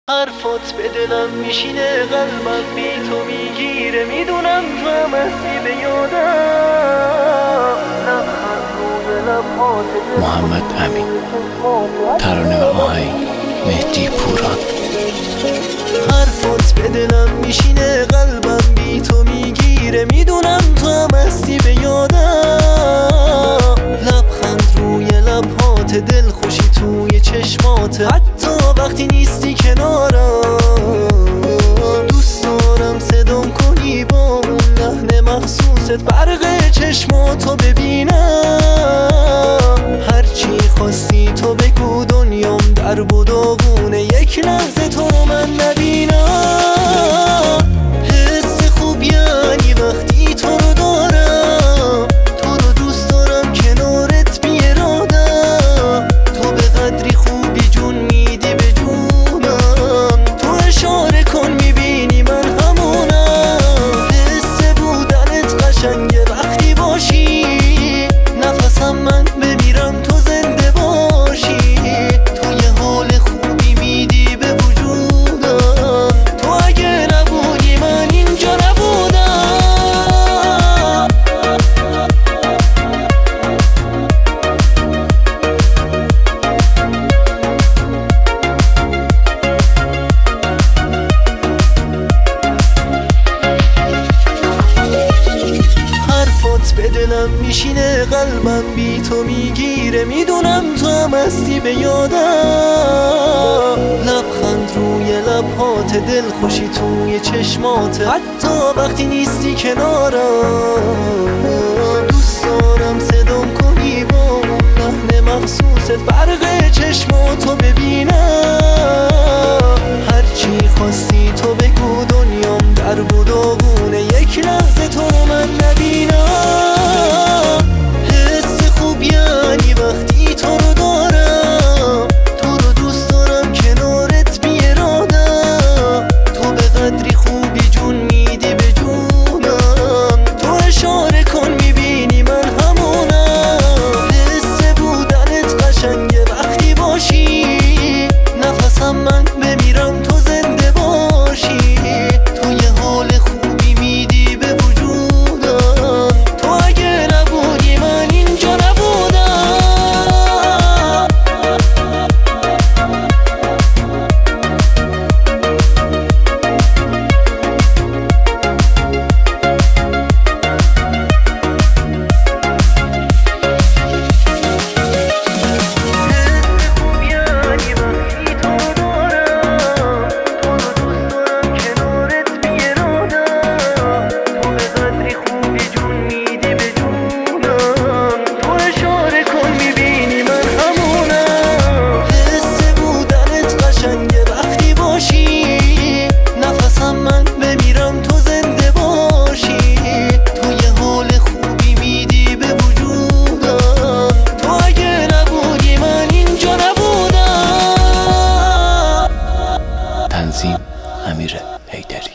حرفات به دلم میشینه، قلبم بی تو میگیره، میدونم تو هم هستی به یادم. لبخند روی لبات محمد امین، ترانه و آهنگ مهدی پوران. حرفات به دلم میشینه، قلبم بی تو میگیره، میدونم تو هم هستی به یادم. لبخند روی لبات، دلخوشی توی چشمات، حتی وقتی نیستی کنارم. دوست دارم صدام کنی با اون لحن مخصوصت، برق چشماتو ببینم. هرچی خواستی تو بگو، دنیام درب و داغونه، یک لحظه تو رو من نبینم. حس خوب یعنی وقتی تو رو دارم، تو رو دوست دارم کنارت بی ارادم. تو به قدری خوبی جون میدی به جونم، تو اشاره کن میبینی من همونم. حس بودنت قشنگه وقتی باشی، نفسم من بمیرم تو زنده باشی. تو یه حال خوبی میدی به وجودم، تو اگه نبودی من اینجا نبودم. حرفات به دلم میشینه، قلبم بی تو میگیره، میدونم تو هم هستی به یادم. لبخند روی لبات، دلخوشی توی چشمات، حتی وقتی نیستی کنارم. دوست دارم صدام کنی با اون لحن مخصوصت، برق چشماتو ببینم. هرچی خواستی تو بگو، دنیام درب و داغونه، یک لحظه تو رو من نبینم. حس خوب یعنی وقتی تو رو دارم، تو رو دوست دارم کنارت بی ارادم. تو به قدری خوبی جون میدی به جونم، تو اشاره کن میبینی من همونم. حس بودنت قشنگه وقتی باشی، نفسم من بمیرم تو زنده باشی. تو یه حال خوبی میدی به وجودم، تو اگه نبودی من اینجا نبودم. تنظیم امیر حیدری.